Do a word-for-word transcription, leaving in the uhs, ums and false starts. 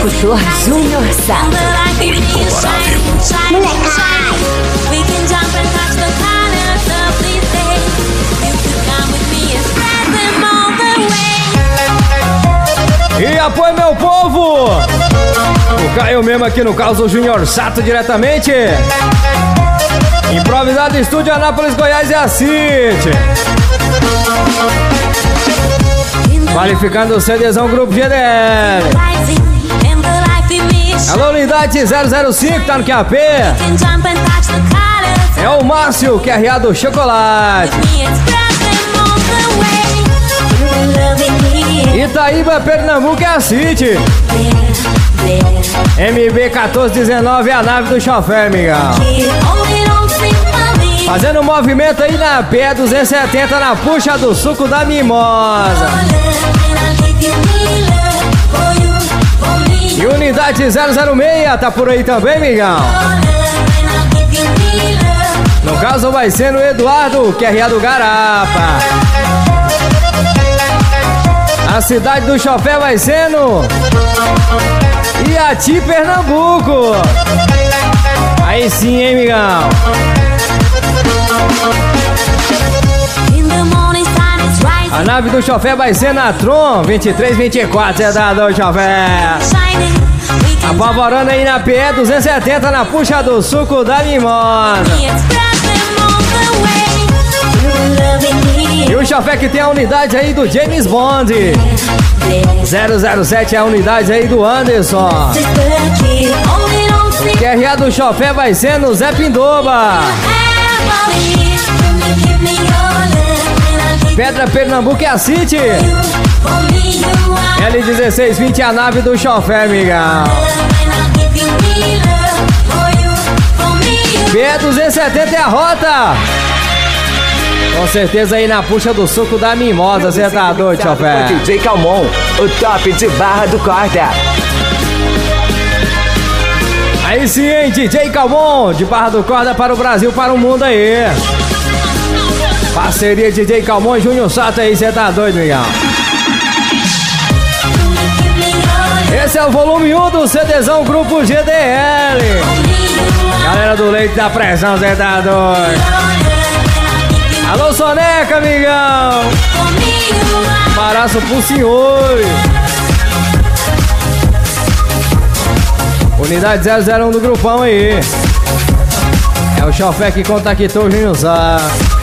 Locutor Júnior Sato. Incomparável. E apoio, meu povo! O Caio mesmo aqui no Caos Júnior Sato diretamente. Improvisado Estúdio Anápolis, Goiás e a City. Qualificando o CDzão Grupo G D L. Alô, unidade zero zero cinco, tá no Q A P. É o Márcio, Q R A do Chocolate. Itaíba, Pernambuco é a City. M B quatorze dezenove é a nave do chofé, Miguel. Fazendo um movimento aí na P duzentos e setenta na puxa do suco da mimosa. E unidade zero zero seis tá por aí também, Miguel. No caso vai ser no Eduardo, Q R A do Garapa. A cidade do chofé vai ser no Iati, Pernambuco. Aí sim, hein, migão? A nave do chofé vai ser na Tron vinte e três vinte e quatro, é da do chofé. Apavorando aí na P E duzentos e setenta na puxa do suco da mimosa. E o chofé que tem a unidade aí do James Bond. zero zero sete é a unidade aí do Anderson. O Q R A do chofé vai ser no Zé Pindoba. Pedra, Pernambuco é a City. L dezesseis vinte é a nave do chofé, amigão. P duzentos e setenta é a rota. Com certeza aí na puxa do suco da mimosa, você tá doido, chofé? D J Calmon, o top de Barra do Corda. Aí sim, hein, D J Calmon, de Barra do Corda para o Brasil, para o mundo aí. Parceria D J Calmon e Júnior Sato aí, você tá doido, migão? Esse é o volume um do CDzão Grupo G D L. Galera do Leite da Pressão, você tá doido? Alô, Soneca, amigão! Um abraço pro senhores. Unidade zero zero um do grupão aí. É o chofé que contactou o Júnior Sato.